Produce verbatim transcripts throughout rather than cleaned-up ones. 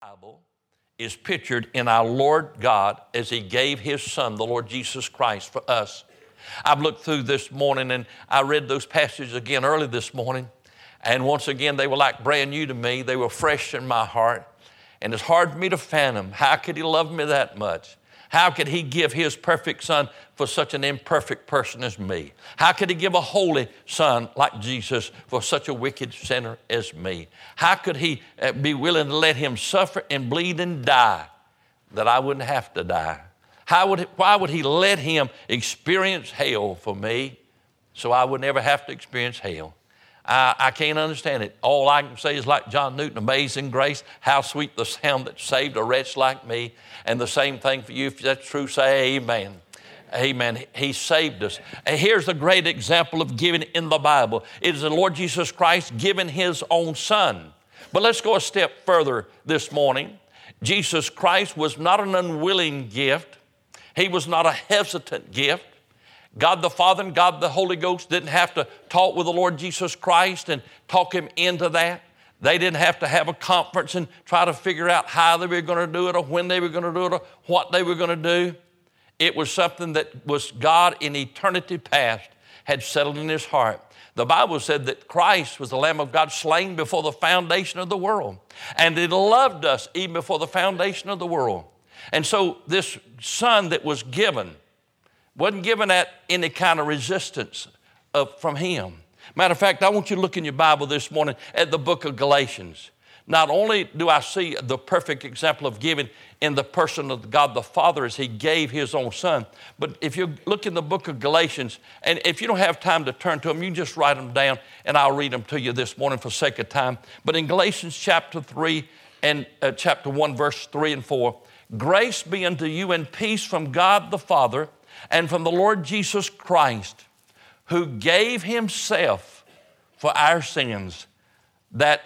Bible is pictured in our Lord God as He gave His Son, the Lord Jesus Christ, for us. I've looked through this morning and I read those passages again early this morning. And once again, they were like brand new to me. They were fresh in my heart. And it's hard for me to fathom. How could He love me that much? How could He give His perfect Son for such an imperfect person as me? How could He give a holy Son like Jesus for such a wicked sinner as me? How could He be willing to let Him suffer and bleed and die that I wouldn't have to die? How would, why would He let Him experience hell for me so I would never have to experience hell? I, I can't understand it. All I can say is like John Newton, Amazing Grace, how sweet the sound that saved a wretch like me. And the same thing for you. If that's true, say amen. Amen. He saved us. And here's a great example of giving in the Bible. It is the Lord Jesus Christ giving His own Son. But let's go a step further this morning. Jesus Christ was not an unwilling gift. He was not a hesitant gift. God the Father and God the Holy Ghost didn't have to talk with the Lord Jesus Christ and talk Him into that. They didn't have to have a conference and try to figure out how they were going to do it or when they were going to do it or what they were going to do. It was something that was God in eternity past had settled in His heart. The Bible said that Christ was the Lamb of God slain before the foundation of the world. And He loved us even before the foundation of the world. And so this Son that was given wasn't given at any kind of resistance of, from Him. Matter of fact, I want you to look in your Bible this morning at the book of Galatians. Not only do I see the perfect example of giving in the person of God the Father as He gave His own Son, but if you look in the book of Galatians, and if you don't have time to turn to them, you can just write them down, and I'll read them to you this morning for sake of time. But in Galatians chapter three and uh, chapter one, verse three and four, grace be unto you and peace from God the Father and from the Lord Jesus Christ, who gave Himself for our sins, that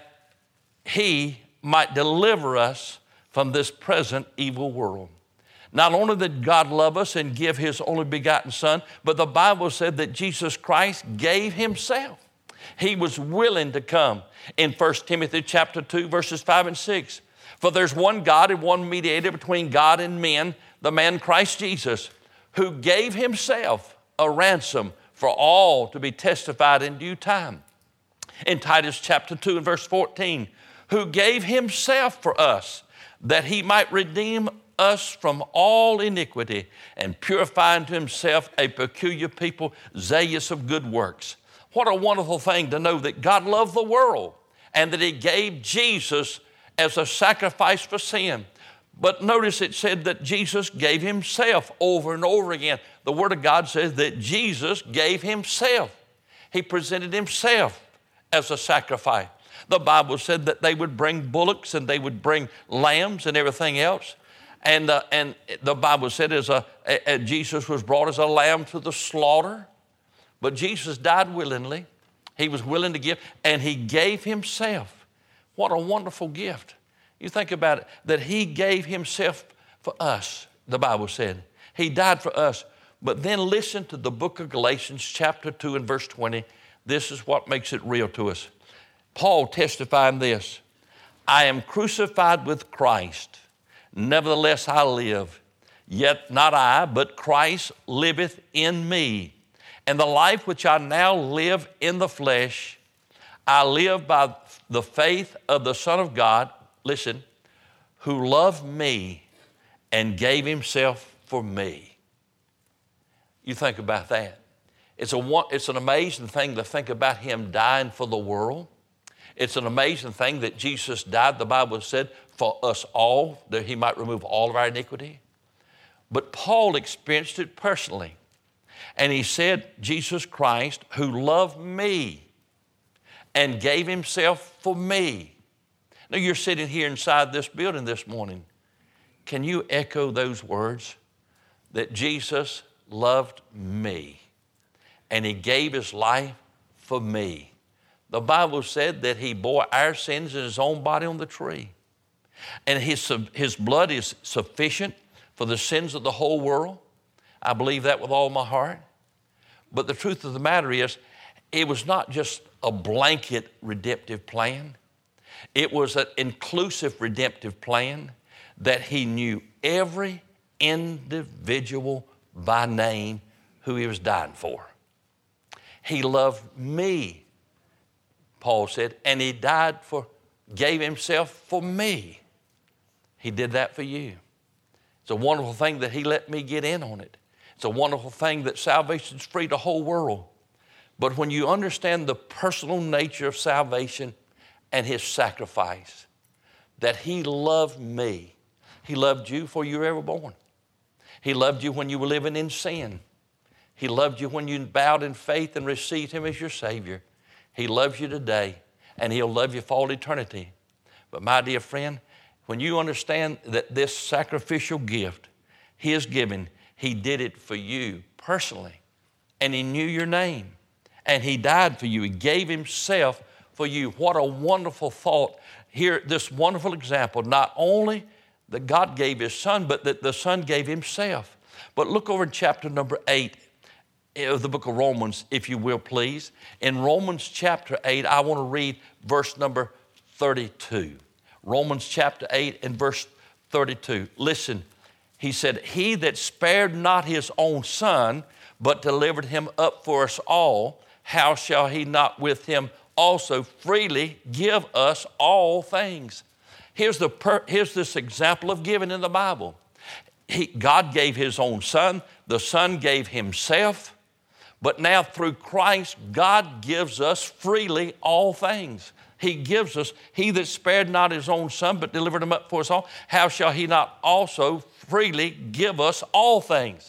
He might deliver us from this present evil world. Not only did God love us and give His only begotten Son, but the Bible said that Jesus Christ gave Himself. He was willing to come. In First Timothy chapter two, verses five and six, for there's one God and one mediator between God and men, the man Christ Jesus, who gave Himself a ransom for all to be testified in due time. In Titus chapter two and verse fourteen, who gave Himself for us, that He might redeem us from all iniquity and purify unto Himself a peculiar people, zealous of good works. What a wonderful thing to know that God loved the world and that He gave Jesus as a sacrifice for sin. But notice it said that Jesus gave Himself over and over again. The Word of God says that Jesus gave Himself. He presented Himself as a sacrifice. The Bible said that they would bring bullocks and they would bring lambs and everything else. And, uh, and the Bible said as a, a, a Jesus was brought as a lamb to the slaughter. But Jesus died willingly. He was willing to give, and He gave Himself. What a wonderful gift. You think about it, that He gave Himself for us, the Bible said. He died for us. But then listen to the book of Galatians chapter two and verse twenty. This is what makes it real to us. Paul testifying this, I am crucified with Christ. Nevertheless I live. Yet not I, but Christ liveth in me. And the life which I now live in the flesh, I live by the faith of the Son of God, listen, who loved me and gave Himself for me. You think about that. It's, a, it's an amazing thing to think about Him dying for the world. It's an amazing thing that Jesus died, the Bible said, for us all, that He might remove all of our iniquity. But Paul experienced it personally. And he said, Jesus Christ, who loved me and gave Himself for me. Now, you're sitting here inside this building this morning. Can you echo those words? That Jesus loved me and He gave His life for me. The Bible said that He bore our sins in His own body on the tree. And His, his blood is sufficient for the sins of the whole world. I believe that with all my heart. But the truth of the matter is, it was not just a blanket redemptive plan. It was an inclusive redemptive plan that he knew every individual by name who he was dying for. He loved me, Paul said, and he died for, gave himself for me. He did that for you. It's a wonderful thing that he let me get in on it. It's a wonderful thing that salvation's free to the whole world. But when you understand the personal nature of salvation and his sacrifice, that he loved me. He loved you before you were ever born. He loved you when you were living in sin. He loved you when you bowed in faith and received him as your Savior. He loves you today, and he'll love you for all eternity. But my dear friend, when you understand that this sacrificial gift he is giving, he did it for you personally, and he knew your name, and he died for you. He gave himself for you. What a wonderful thought. Here, this wonderful example, not only that God gave his son, but that the son gave himself. But look over in chapter number eight of the book of Romans, if you will, please. In Romans chapter eight, I want to read verse number thirty-two. Romans chapter eight and verse thirty-two. Listen, he said, he that spared not his own son, but delivered him up for us all, how shall he not with him also freely give us all things? Here's, the per, here's this example of giving in the Bible. He, God gave his own son. The son gave himself. But now through Christ, God gives us freely all things. He gives us, he that spared not his own son, but delivered him up for us all, how shall he not also freely give us all things?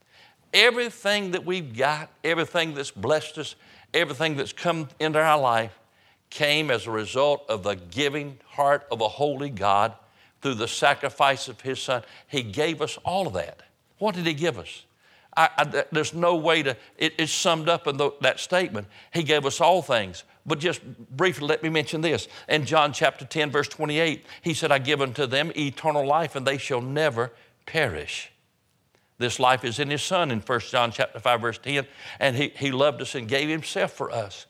Everything that we've got, everything that's blessed us, everything that's come into our life came as a result of the giving heart of a holy God through the sacrifice of his son. He gave us all of that. What did he give us? I, I, there's no way to, it, it's summed up in the, that statement. He gave us all things. But just briefly, let me mention this. In John chapter ten, verse twenty-eight, he said, I give unto them eternal life, and they shall never perish. This life is in his son in First John chapter five, verse ten, and he, he loved us and gave himself for us.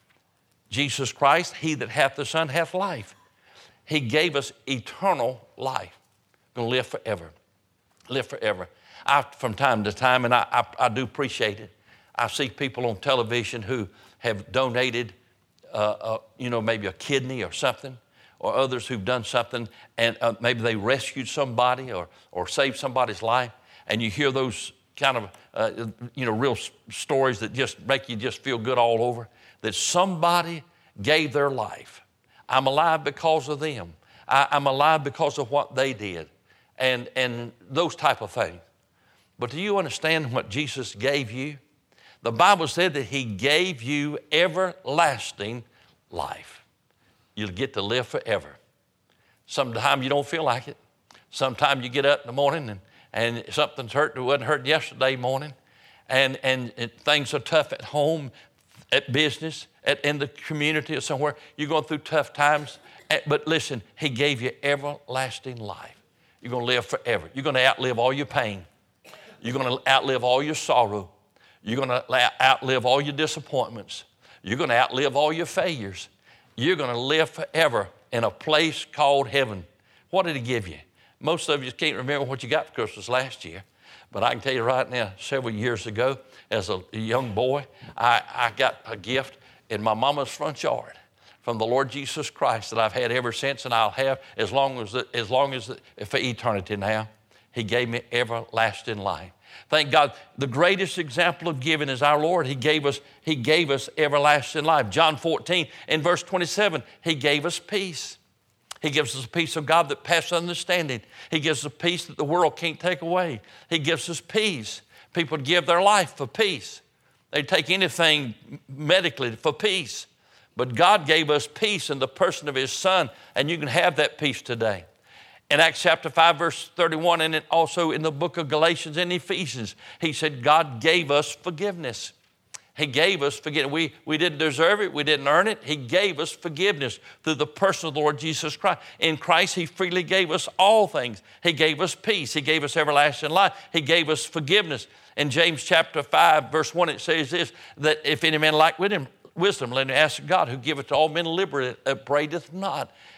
Jesus Christ, he that hath the Son hath life. He gave us eternal life. Going to live forever. Live forever. I, from time to time, and I, I, I do appreciate it, I see people on television who have donated, uh, uh, you know, maybe a kidney or something, or others who've done something, and uh, maybe they rescued somebody or, or saved somebody's life, and you hear those kind of, uh, you know, real stories that just make you just feel good all over, that somebody gave their life. I'm alive because of them. I, I'm alive because of what they did, and, and those type of things. But do you understand what Jesus gave you? The Bible said that he gave you everlasting life. You'll get to live forever. Sometimes you don't feel like it. Sometimes you get up in the morning and, and something's hurt that wasn't hurt yesterday morning. And, and, and things are tough at home, at business, at, in the community or somewhere. You're going through tough times. But listen, he gave you everlasting life. You're going to live forever. You're going to outlive all your pain. You're going to outlive all your sorrow. You're going to outlive all your disappointments. You're going to outlive all your failures. You're going to live forever in a place called heaven. What did he give you? Most of you can't remember what you got for Christmas last year. But I can tell you right now, several years ago, as a young boy, I, I got a gift in my mama's front yard from the Lord Jesus Christ that I've had ever since, and I'll have as long as, as long as for eternity now. He gave me everlasting life. Thank God. The greatest example of giving is our Lord. He gave us, he gave us everlasting life. John fourteen in verse twenty-seven, he gave us peace. He gives us a peace of God that passes understanding. He gives us a peace that the world can't take away. He gives us peace. People give their life for peace. They take anything medically for peace. But God gave us peace in the person of his Son, and you can have that peace today. In Acts chapter five, verse thirty-one, and also in the book of Galatians and Ephesians, he said God gave us forgiveness. He gave us forgiveness. We, we didn't deserve it. We didn't earn it. He gave us forgiveness through the person of the Lord Jesus Christ. In Christ, he freely gave us all things. He gave us peace. He gave us everlasting life. He gave us forgiveness. In James chapter five, verse one, it says this, that if any man lack wisdom, let him ask God, who giveth to all men liberally, upbraideth not.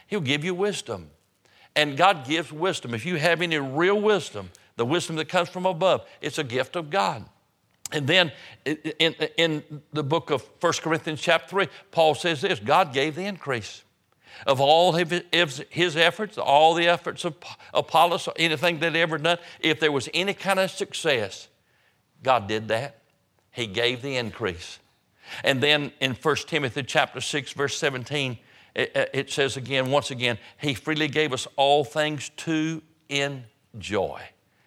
He'll give you wisdom. And God gives wisdom. If you have any real wisdom, the wisdom that comes from above, it's a gift of God. And then in, in the book of First Corinthians chapter three, Paul says this, God gave the increase. Of all his efforts, all the efforts of Apollos, anything that he ever done, if there was any kind of success, God did that. He gave the increase. And then in First Timothy chapter six, verse seventeen, it, it says again, once again, he freely gave us all things to enjoy.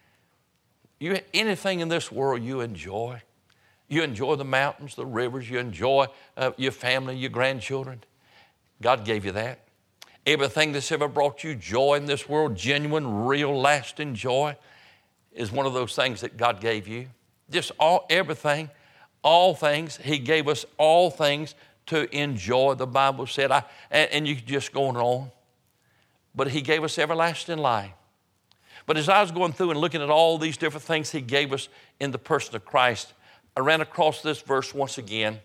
You, anything in this world you enjoy. You enjoy the mountains, the rivers, you enjoy uh, your family, your grandchildren. God gave you that. Everything that's ever brought you joy in this world, genuine, real, lasting joy, is one of those things that God gave you. Just all, everything, all things. He gave us all things to enjoy, the Bible said. I, and, and you could just go on. But he gave us everlasting life. But as I was going through and looking at all these different things he gave us in the person of Christ, I ran across this verse once again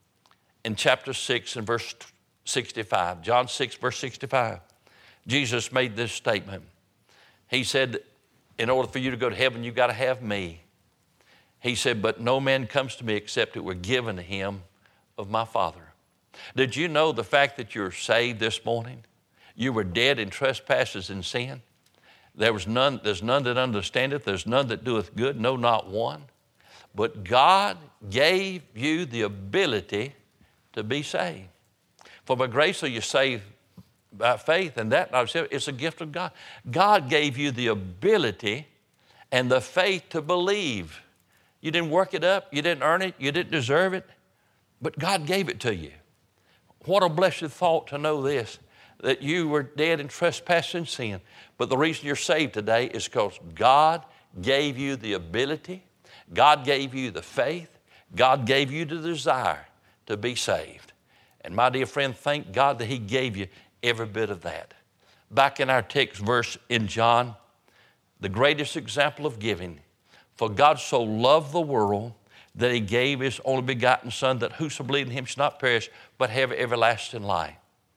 in chapter six and verse sixty-five. John six, verse sixty-five. Jesus made this statement. He said, in order for you to go to heaven, you've got to have me. He said, but no man comes to me except it were given to him of my Father. Did you know the fact that you're saved this morning? You were dead in trespasses and sin. There was none, there's none that understandeth, there's none that doeth good, no, not one. But God gave you the ability to be saved. For by grace are you saved by faith, and that it's a gift of God. God gave you the ability and the faith to believe. You didn't work it up, you didn't earn it, you didn't deserve it, but God gave it to you. What a blessed thought to know this, that you were dead in trespass and sin. But the reason you're saved today is because God gave you the ability, God gave you the faith, God gave you the desire to be saved. And my dear friend, thank God that he gave you every bit of that. Back in our text verse in John, the greatest example of giving, for God so loved the world that he gave his only begotten Son, that whoso believes in him should not perish, but have everlasting life.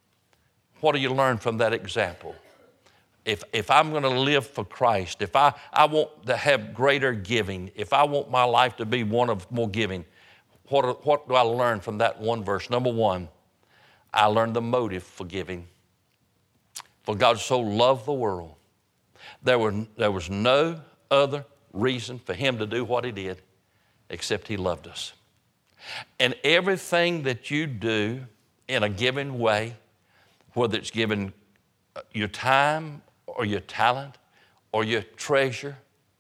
What do you learn from that example? If, if I'm going to live for Christ, if I, I want to have greater giving, if I want my life to be one of more giving, what, what do I learn from that one verse? Number one, I learned the motive for giving. For God so loved the world, there, were, there was no other reason for him to do what he did except he loved us. And everything that you do in a given way, whether it's given your time or your talent or your treasure,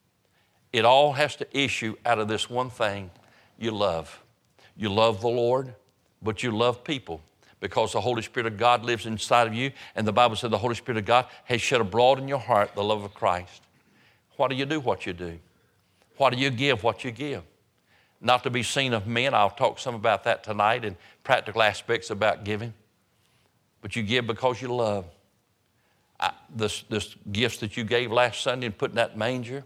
it all has to issue out of this one thing: you love. You love the Lord, but you love people because the Holy Spirit of God lives inside of you, and the Bible said the Holy Spirit of God has shed abroad in your heart the love of Christ. Why do you do what you do? Why do you give what you give? Not to be seen of men. I'll talk some about that tonight and practical aspects about giving. But you give because you love. I, this, this gifts that you gave last Sunday and put in that manger,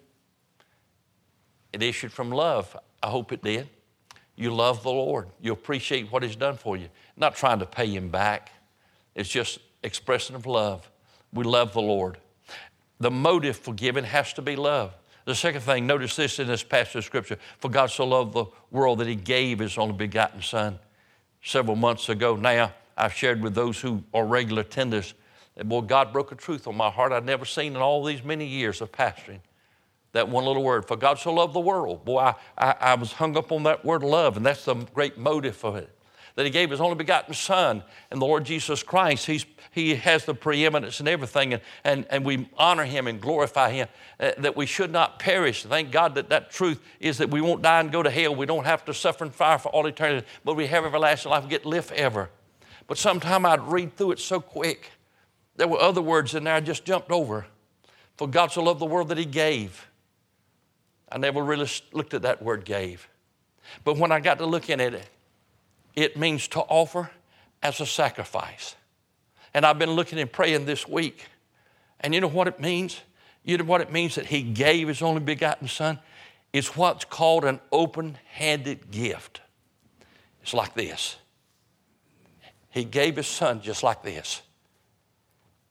it issued from love. I hope it did. You love the Lord. You appreciate what he's done for you. Not trying to pay him back. It's just expression of love. We love the Lord. The motive for giving has to be love. The second thing, notice this in this passage of Scripture. For God so loved the world that he gave his only begotten Son. Several months ago now, I've shared with those who are regular attenders that, boy, God broke a truth on my heart I'd never seen in all these many years of pastoring. That one little word, for God so loved the world. Boy, I, I, I was hung up on that word love, and that's the great motive of it. That he gave his only begotten Son, and the Lord Jesus Christ, he's, he has the preeminence in everything, and, and, and we honor him and glorify him, uh, that we should not perish. Thank God that that truth is that we won't die and go to hell. We don't have to suffer in fire for all eternity, but we have everlasting life and get to live forever. But sometime I'd read through it so quick. There were other words in there I just jumped over. For God so loved the world that he gave. I never really looked at that word gave. But when I got to looking at it, it means to offer as a sacrifice. And I've been looking and praying this week. And you know what it means? You know what it means that he gave his only begotten Son? It's what's called an open-handed gift. It's like this. He gave his Son just like this.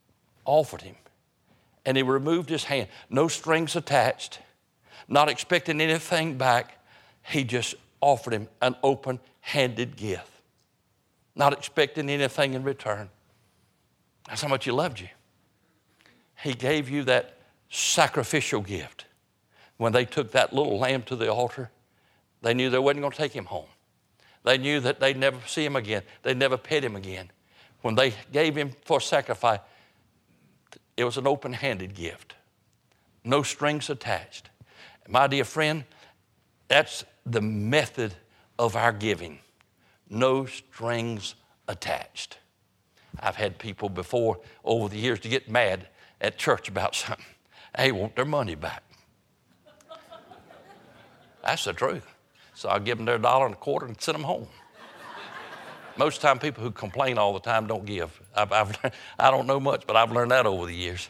offered him. And he removed his hand. No strings attached, not expecting anything back. He just offered him an open-handed gift, not expecting anything in return. That's how much he loved you. He gave you that sacrificial gift. When they took that little lamb to the altar, they knew they wasn't going to take him home. They knew that they'd never see him again. They'd never pet him again. When they gave him for sacrifice, it was an open-handed gift. No strings attached. My dear friend, that's the method of our giving. No strings attached. I've had people before over the years to get mad at church about something. They want their money back. That's the truth. So I give them their dollar and a quarter and send them home. Most of the time, people who complain all the time don't give. I've, I've, I don't know much, but I've learned that over the years.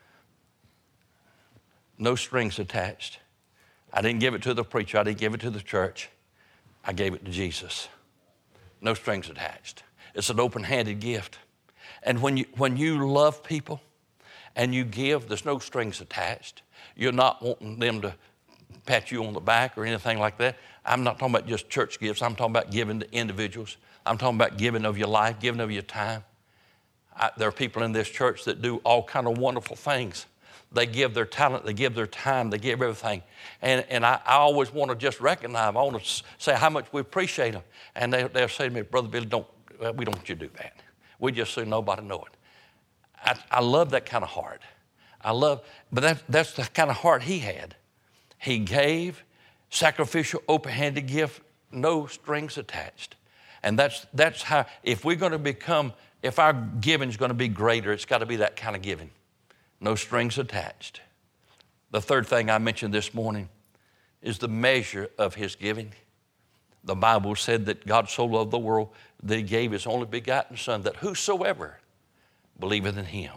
No strings attached. I didn't give it to the preacher. I didn't give it to the church. I gave it to Jesus. No strings attached. It's an open-handed gift. And when you, when you love people and you give, there's no strings attached. You're not wanting them to pat you on the back or anything like that. I'm not talking about just church gifts. I'm talking about giving to individuals. I'm talking about giving of your life, giving of your time. I, there are people in this church that do all kind of wonderful things. They give their talent, they give their time, they give everything. And, and I, I always want to just recognize, I want to say how much we appreciate them. And they, they'll say to me, Brother Billy, don't, we don't want you to do that. We just say nobody know it. I, I love that kind of heart. I love, but that, that's the kind of heart he had. He gave, sacrificial, open-handed gift, no strings attached. And that's, that's how, if we're going to become, if our giving is going to be greater, it's got to be that kind of giving. No strings attached. The third thing I mentioned this morning is the measure of his giving. The Bible said that God so loved the world that he gave his only begotten Son, that whosoever believeth in him.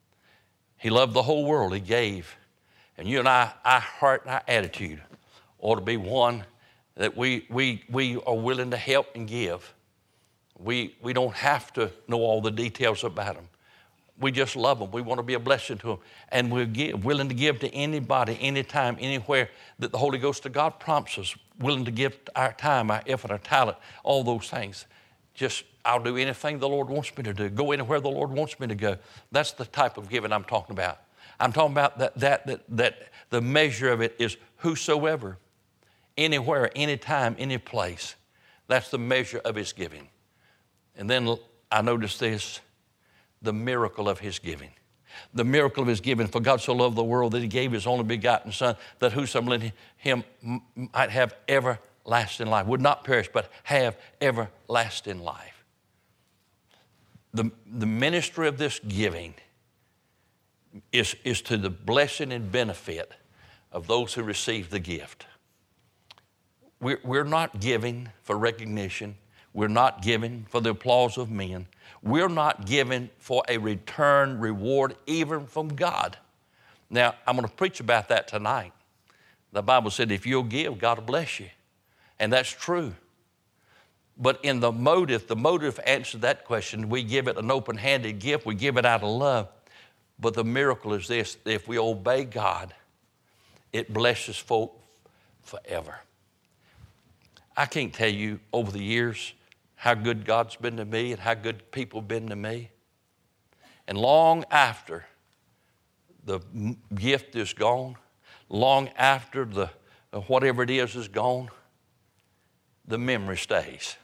He loved the whole world. He gave. And you and I, our heart and our attitude ought to be one that we, we, we are willing to help and give. We, we don't have to know all the details about them. We just love them. We want to be a blessing to them. And we're give, willing to give to anybody, anytime, anywhere that the Holy Ghost of God prompts us. Willing to give our time, our effort, our talent, all those things. Just, I'll do anything the Lord wants me to do. Go anywhere the Lord wants me to go. That's the type of giving I'm talking about. I'm talking about that, that, that, that the measure of it is whosoever, anywhere, anytime, any place. That's the measure of his giving. And then I noticed this, the miracle of his giving. The miracle of his giving. For God so loved the world that he gave his only begotten Son, that whosoever in him might have everlasting life. Would not perish, but have everlasting life. The, the ministry of this giving is, is to the blessing and benefit of those who receive the gift. We're, we're not giving for recognition. We're not giving for the applause of men. We're not giving for a return reward even from God. Now, I'm going to preach about that tonight. The Bible said if you'll give, God will bless you. And that's true. But in the motive, the motive answers that question. We give it an open-handed gift. We give it out of love. But the miracle is this: if we obey God, it blesses folk forever. I can't tell you over the years how good God's been to me and how good people have been to me. And long after the gift is gone, long after the whatever it is is gone, the memory stays.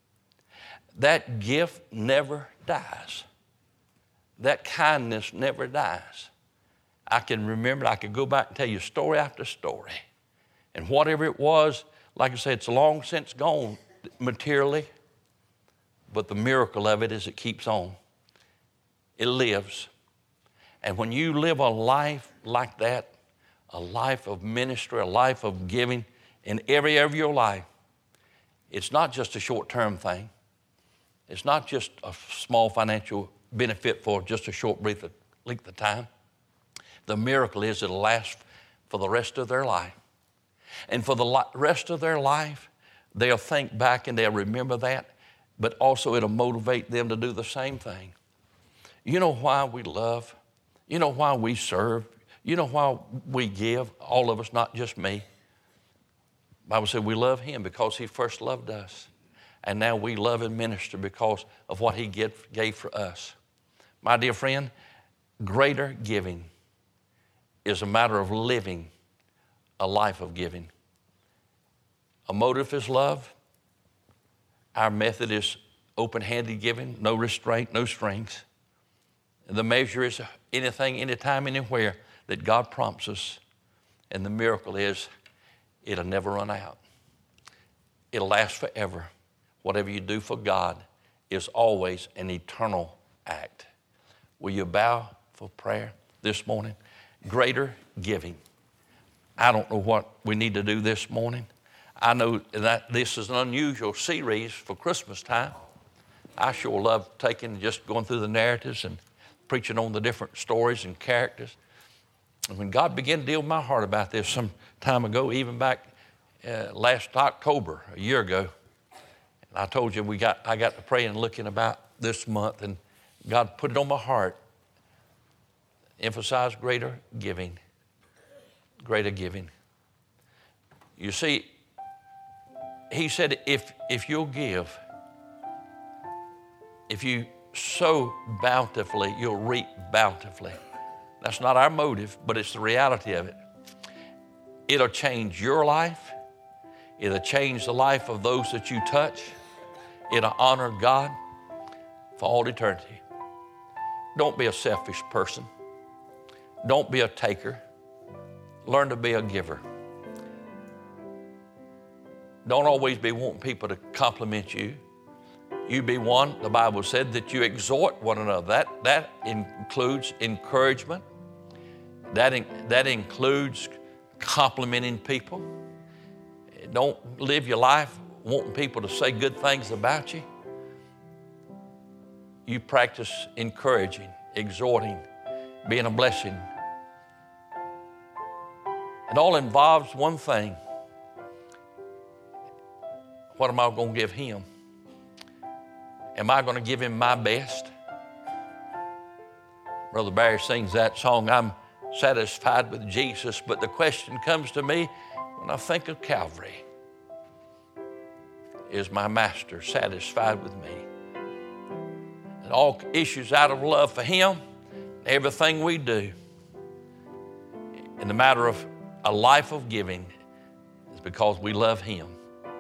That gift never dies. That kindness never dies. I can remember, I could go back and tell you story after story. And whatever it was, like I said, it's long since gone materially, but the miracle of it is it keeps on. It lives. And when you live a life like that, a life of ministry, a life of giving in every area of your life, it's not just a short-term thing. It's not just a small financial benefit for just a short length of time. The miracle is it'll last for the rest of their life. And for the rest of their life, they'll think back and they'll remember that, but also it'll motivate them to do the same thing. You know why we love You know why we serve? You know why we give? All of us, not just me. The Bible said we love him because he first loved us. And now we love and minister because of what he get, gave for us. My dear friend, greater giving is a matter of living a life of giving. A motive is love. Our method is open-handed giving, no restraint, no strings. The measure is anything, anytime, anywhere that God prompts us. And the miracle is it'll never run out. It'll last forever. Whatever you do for God is always an eternal act. Will you bow for prayer this morning? Greater giving. I don't know what we need to do this morning. I know that this is an unusual series for Christmas time. I sure love taking, just going through the narratives and preaching on the different stories and characters. And when God began to deal with my heart about this some time ago, even back uh, last October, a year ago, and I told you we got I got to praying and looking about this month, and God put it on my heart. Emphasize greater giving. Greater giving. You see, he said, if if you'll give, if you sow bountifully, you'll reap bountifully. That's not our motive, but it's the reality of it. It'll change your life. It'll change the life of those that you touch. It'll honor God for all eternity. Don't be a selfish person. Don't be a taker. Learn to be a giver. Don't always be wanting people to compliment you. You be one, the Bible said, that you exhort one another. That, that includes encouragement. That, in, that includes complimenting people. Don't live your life wanting people to say good things about you. You practice encouraging, exhorting, being a blessing. It all involves one thing. What am I going to give him? Am I going to give him my best? Brother Barry sings that song, I'm satisfied with Jesus, but the question comes to me when I think of Calvary. Is my master satisfied with me? It all issues out of love for him, everything we do. In the matter of a life of giving is because we love him.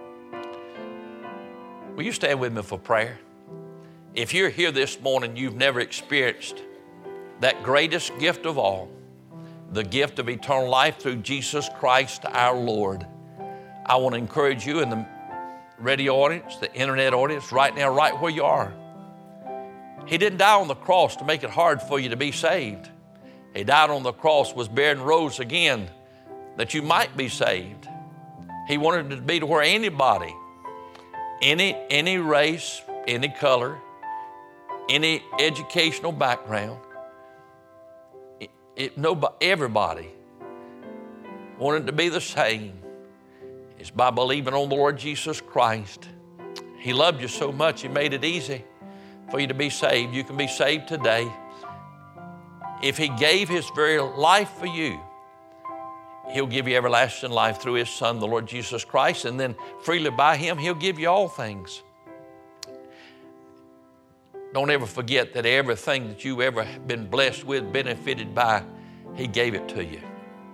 Will you stand with me for prayer? If you're here this morning, you've never experienced that greatest gift of all, the gift of eternal life through Jesus Christ our Lord. I want to encourage you in the radio audience, the internet audience, right now, right where you are. He didn't die on the cross to make it hard for you to be saved. He died on the cross, was buried and rose again that you might be saved. He wanted it to be to where anybody, any, any race, any color, any educational background, it, it, nobody, everybody wanted to be the same. It's by believing on the Lord Jesus Christ. He loved you so much, he made it easy for you to be saved. You can be saved today. If he gave his very life for you, he'll give you everlasting life through his Son, the Lord Jesus Christ, and then freely by him, he'll give you all things. Don't ever forget that everything that you ever been blessed with, benefited by, he gave it to you.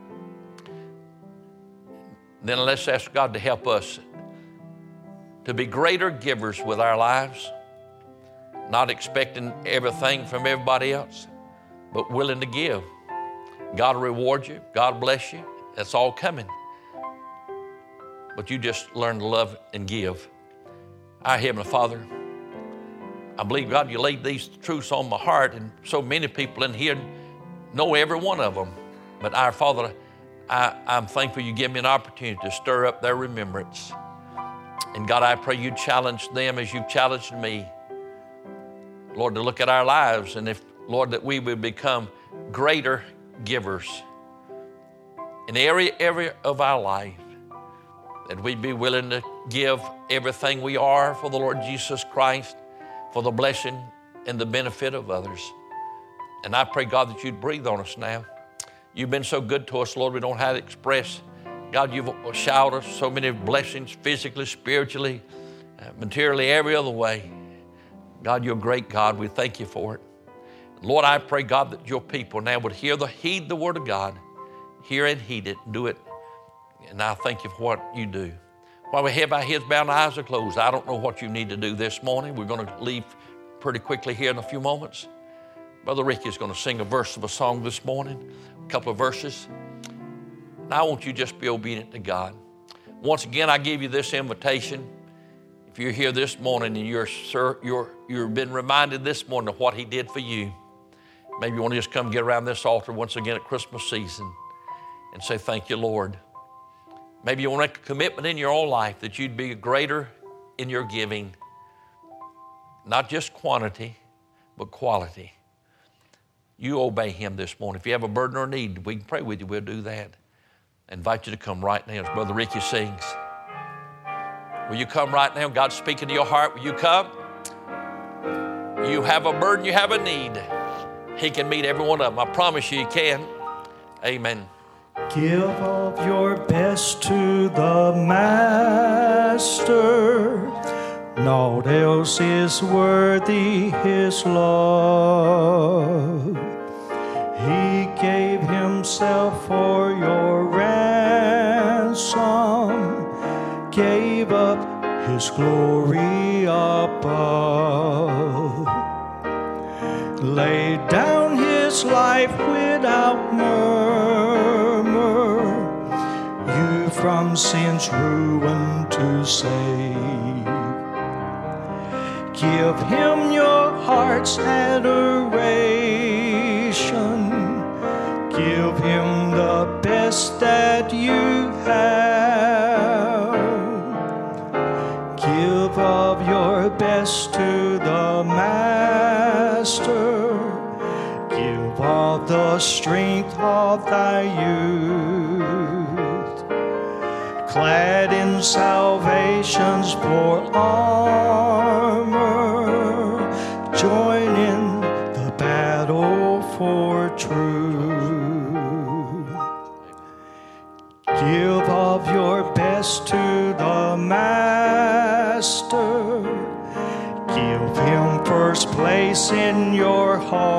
Then let's ask God to help us to be greater givers with our lives, not expecting everything from everybody else, but willing to give. God will reward you. God bless you. That's all coming. But you just learn to love and give. Our Heavenly Father, I believe, God, you laid these truths on my heart, and so many people in here know every one of them. But our Father, I, I'm thankful you give me an opportunity to stir up their remembrance. And God, I pray you challenge them as you've challenged me, Lord, to look at our lives, and if, Lord, that we would become greater givers in every area of our life, that we'd be willing to give everything we are for the Lord Jesus Christ, for the blessing and the benefit of others. And I pray, God, that you'd breathe on us now. You've been so good to us, Lord, we don't know how to express. God, you've showered us so many blessings, physically, spiritually, uh, materially, every other way. God, you're a great God. We thank you for it. Lord, I pray, God, that your people now would hear the, heed the word of God, hear and heed it, do it. And I thank you for what you do. While we have our heads bowed and our eyes are closed, I don't know what you need to do this morning. We're going to leave pretty quickly here in a few moments. Brother Ricky is going to sing a verse of a song this morning, a couple of verses. And I want you to just be obedient to God. Once again, I give you this invitation. If you're here this morning and you're, sir, you're, you've been reminded this morning of what he did for you, maybe you want to just come get around this altar once again at Christmas season and say, thank you, Lord. Maybe you want to make a commitment in your own life that you'd be greater in your giving, not just quantity, but quality. You obey him this morning. If you have a burden or a need, we can pray with you. We'll do that. I invite you to come right now as Brother Ricky sings. Will you come right now? God's speaking to your heart. Will you come? You have a burden, you have a need. He can meet every one of them. I promise you, he can. Amen. Give of your best to the Master. Naught else is worthy his love. He gave himself for your ransom, gave up his glory above, laid down his life without murmur, you from sin's ruin to save. Give him your heart's adoration, give him the best that you have. Give of your best to the Master, give of the strength of thy youth, clad in salvation's poor armor, join in the battle for truth. Give of your best to the Master, give him first place in your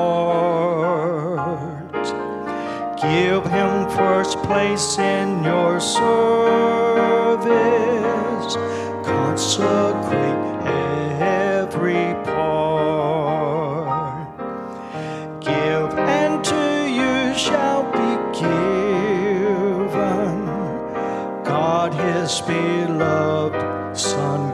heart, give him first place in your service, consecrate every part. Give, and to you shall be given. God his beloved Son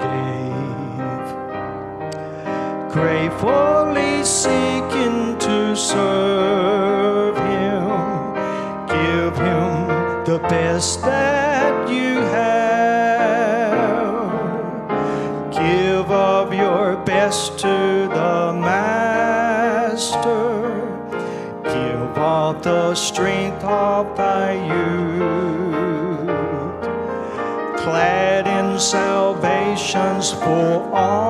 gave, gratefully seeking to serve him. Give him the best that you have. Give of your best to the Master, give of the strength of thy youth, clad in salvation's full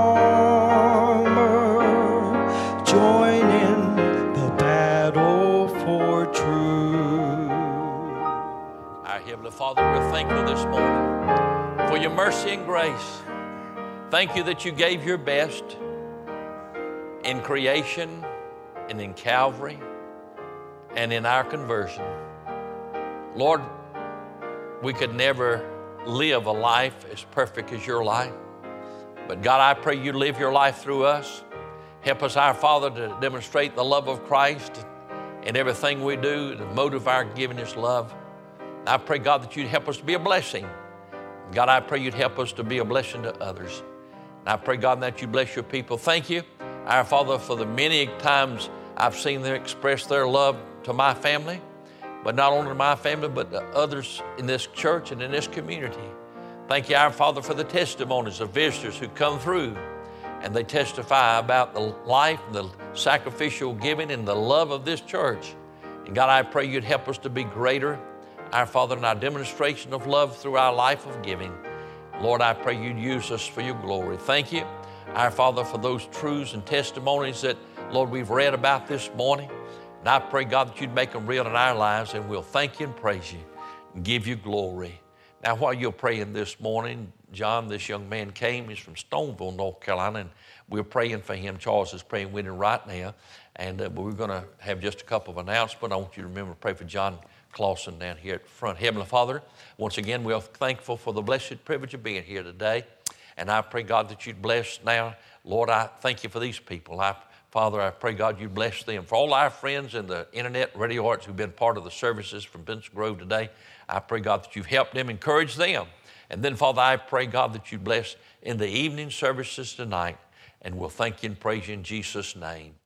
armor, join in the battle for truth. Our Heavenly Father, we're thankful this morning for your mercy and grace. Thank you that you gave your best in creation and in Calvary and in our conversion. Lord, we could never live a life as perfect as your life. But God, I pray you live your life through us. Help us, our Father, to demonstrate the love of Christ in everything we do, the motive of our giving is love. I pray, God, that you'd help us to be a blessing. God, I pray you'd help us to be a blessing to others. And I pray, God, that you bless your people. Thank you, our Father, for the many times I've seen them express their love to my family, but not only to my family, but to others in this church and in this community. Thank you, our Father, for the testimonies of visitors who come through and they testify about the life, the sacrificial giving, and the love of this church. And God, I pray you'd help us to be greater, our Father, in our demonstration of love through our life of giving. Lord, I pray you'd use us for your glory. Thank you, our Father, for those truths and testimonies that, Lord, we've read about this morning. And I pray, God, that you'd make them real in our lives, and we'll thank you and praise you and give you glory. Now, while you're praying this morning, John, this young man came. He's from Stoneville, North Carolina, and we're praying for him. Charles is praying with him right now. And uh, we're going to have just a couple of announcements. I want you to remember to pray for John Clausen down here at the front. Heavenly Father, once again, we're thankful for the blessed privilege of being here today. And I pray, God, that you'd bless now. Lord, I thank you for these people. I, Father, I pray, God, you'd bless them. For all our friends in the internet, radio arts who've been part of the services from Benson Grove today, I pray, God, that you've helped them, encouraged them. And then, Father, I pray, God, that you'd bless in the evening services tonight. And we'll thank you and praise you in Jesus' name.